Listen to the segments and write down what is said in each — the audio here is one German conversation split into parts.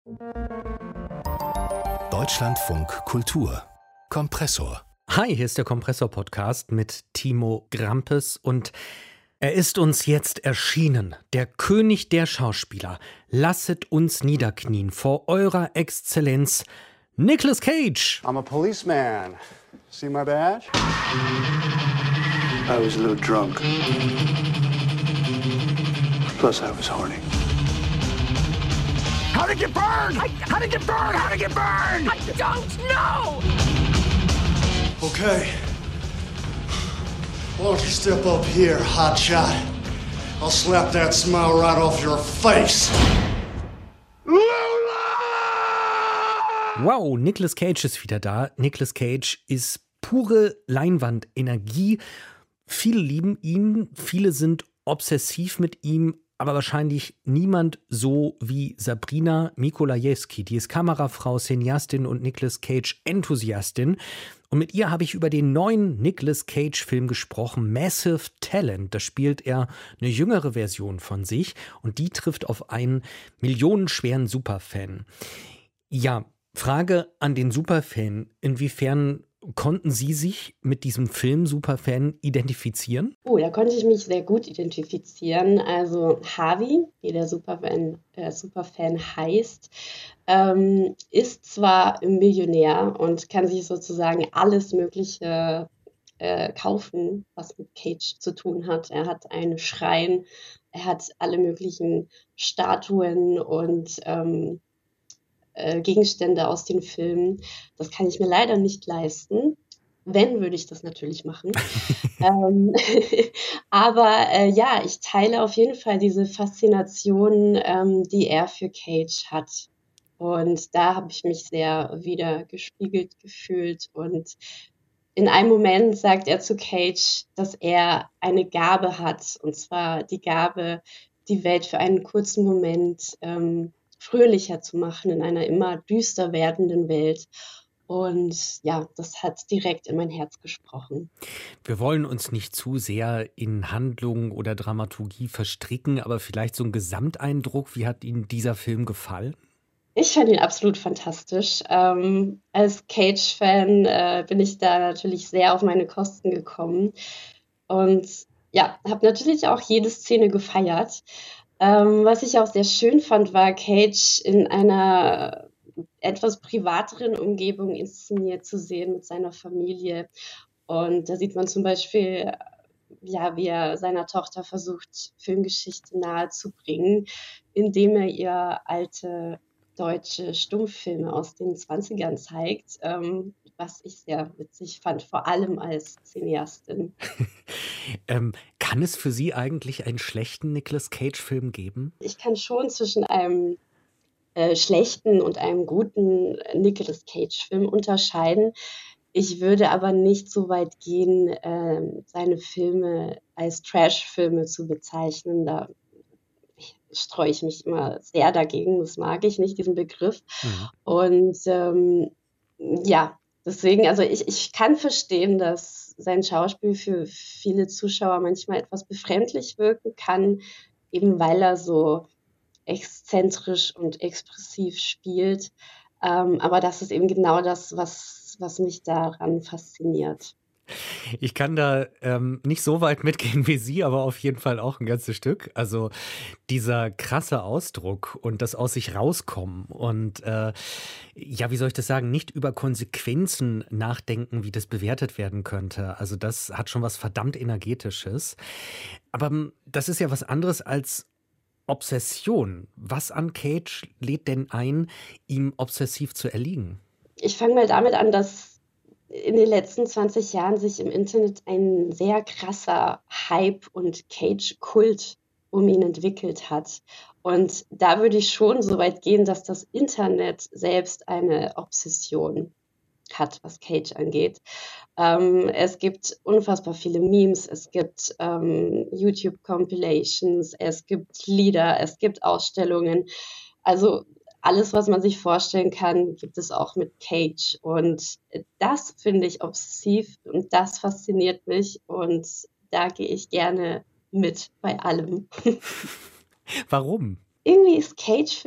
Deutschlandfunk Kultur Kompressor. Hi, hier ist der Kompressor-Podcast mit Timo Grampes und er ist uns jetzt erschienen, der König der Schauspieler. Lasset uns niederknien vor eurer Exzellenz, Nicolas Cage. I'm a policeman. See my badge? I was a little drunk. Plus, I was horny. How'd it get burned? How'd it get burned? How'd it get burned? I don't know! Okay. Why don't you step up here, hotshot? I'll slap that smile right off your face. Wow, Nicolas Cage ist wieder da. Nicolas Cage ist pure Leinwandenergie. Viele lieben ihn, viele sind obsessiv mit ihm, aber wahrscheinlich niemand so wie Sabrina Mikolajewski. Die ist Kamerafrau, Cineastin und Nicolas Cage-Enthusiastin. Und mit ihr habe ich über den neuen Nicolas Cage-Film gesprochen, Massive Talent. Da spielt er eine jüngere Version von sich und die trifft auf einen millionenschweren Superfan. Ja, Frage an den Superfan. Inwiefern konnten Sie sich mit diesem Film Superfan identifizieren? Oh, da konnte ich mich sehr gut identifizieren. Also Harvey, wie der Superfan heißt, ist zwar Millionär und kann sich sozusagen alles Mögliche kaufen, was mit Cage zu tun hat. Er hat einen Schrein, er hat alle möglichen Statuen und Gegenstände aus den Filmen. Das kann ich mir leider nicht leisten. Wenn, würde ich das natürlich machen. Aber ja, ich teile auf jeden Fall diese Faszination, die er für Cage hat. Und da habe ich mich sehr wieder gespiegelt gefühlt. Und in einem Moment sagt er zu Cage, dass er eine Gabe hat. Und zwar die Gabe, die Welt für einen kurzen Moment fröhlicher zu machen in einer immer düster werdenden Welt. Und ja, das hat direkt in mein Herz gesprochen. Wir wollen uns nicht zu sehr in Handlung oder Dramaturgie verstricken, aber vielleicht so ein Gesamteindruck. Wie hat Ihnen dieser Film gefallen? Ich fand ihn absolut fantastisch. Als Cage-Fan bin ich da natürlich sehr auf meine Kosten gekommen. Und ja, habe natürlich auch jede Szene gefeiert. Was ich auch sehr schön fand, war Cage in einer etwas privateren Umgebung inszeniert zu sehen mit seiner Familie. Und da sieht man zum Beispiel, ja, wie er seiner Tochter versucht, Filmgeschichte nahezubringen, indem er ihr alte deutsche Stummfilme aus den 20ern zeigt, was ich sehr witzig fand, vor allem als Cineastin. Kann es für Sie eigentlich einen schlechten Nicolas Cage-Film geben? Ich kann schon zwischen einem schlechten und einem guten Nicolas Cage-Film unterscheiden. Ich würde aber nicht so weit gehen, seine Filme als Trash-Filme zu bezeichnen. Da streue ich mich immer sehr dagegen. Das mag ich nicht, diesen Begriff. Mhm. Und ja, deswegen, also ich kann verstehen, dass sein Schauspiel für viele Zuschauer manchmal etwas befremdlich wirken kann, eben weil er so exzentrisch und expressiv spielt. Aber das ist eben genau das, was mich daran fasziniert. Ich kann da nicht so weit mitgehen wie Sie, aber auf jeden Fall auch ein ganzes Stück. Also dieser krasse Ausdruck und das aus sich rauskommen und ja, wie soll ich das sagen, nicht über Konsequenzen nachdenken, wie das bewertet werden könnte. Also das hat schon was verdammt Energetisches. Aber das ist ja was anderes als Obsession. Was an Cage lädt denn ein, ihm obsessiv zu erliegen? Ich fange mal damit an, dass in den letzten 20 Jahren sich im Internet ein sehr krasser Hype und Cage-Kult um ihn entwickelt hat. Und da würde ich schon so weit gehen, dass das Internet selbst eine Obsession hat, was Cage angeht. Es gibt unfassbar viele Memes, es gibt YouTube-Compilations, es gibt Lieder, es gibt Ausstellungen. Also alles, was man sich vorstellen kann, gibt es auch mit Cage. Und das finde ich obsessiv und das fasziniert mich. Und da gehe ich gerne mit bei allem. Warum? Irgendwie ist Cage für mich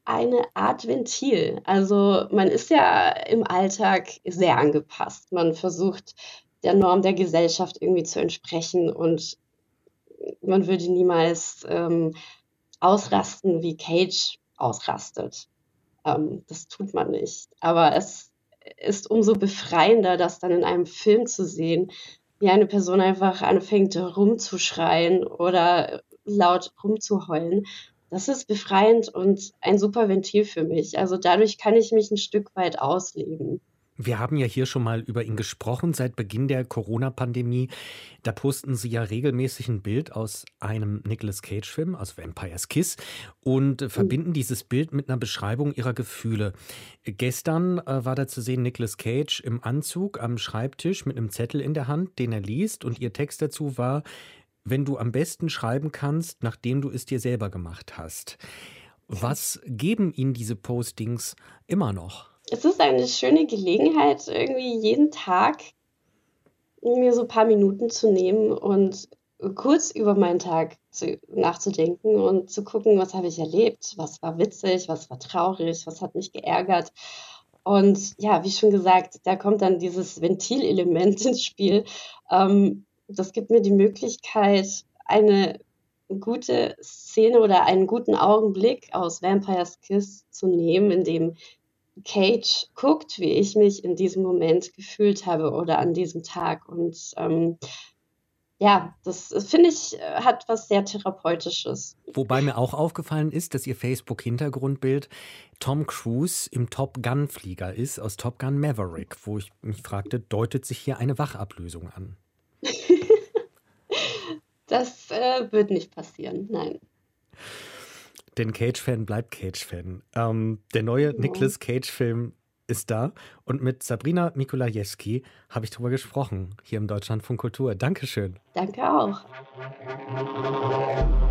eine Art Ventil. Also man ist ja im Alltag sehr angepasst. Man versucht der Norm der Gesellschaft irgendwie zu entsprechen und man würde niemals ausrasten, wie Cage ausrastet. Das tut man nicht. Aber es ist umso befreiender, das dann in einem Film zu sehen, wie eine Person einfach anfängt rumzuschreien oder laut rumzuheulen. Das ist befreiend und ein super Ventil für mich. Also dadurch kann ich mich ein Stück weit ausleben. Wir haben ja hier schon mal über ihn gesprochen, seit Beginn der Corona-Pandemie. Da posten Sie ja regelmäßig ein Bild aus einem Nicolas Cage-Film, aus Vampire's Kiss, und verbinden dieses Bild mit einer Beschreibung Ihrer Gefühle. Gestern war da zu sehen Nicolas Cage im Anzug am Schreibtisch mit einem Zettel in der Hand, den er liest, und Ihr Text dazu war: Wenn du am besten schreiben kannst, nachdem du es dir selber gemacht hast. Was geben Ihnen diese Postings immer noch? Es ist eine schöne Gelegenheit, irgendwie jeden Tag mir so ein paar Minuten zu nehmen und kurz über meinen Tag nachzudenken und zu gucken, was habe ich erlebt, was war witzig, was war traurig, was hat mich geärgert. Und ja, wie schon gesagt, da kommt dann dieses Ventilelement ins Spiel. Das gibt mir die Möglichkeit, eine gute Szene oder einen guten Augenblick aus Vampire's Kiss zu nehmen, in dem Cage guckt, wie ich mich in diesem Moment gefühlt habe oder an diesem Tag. Und ja, das finde ich, hat was sehr Therapeutisches. Wobei mir auch aufgefallen ist, dass Ihr Facebook-Hintergrundbild Tom Cruise im Top-Gun-Flieger ist, aus Top Gun Maverick, wo ich mich fragte, deutet sich hier eine Wachablösung an? Das wird nicht passieren, nein. Denn Cage-Fan bleibt Cage-Fan. Der neue Nicolas Cage-Film ist da und mit Sabrina Mikolajewski habe ich drüber gesprochen, hier im Deutschlandfunk Kultur. Dankeschön. Danke auch.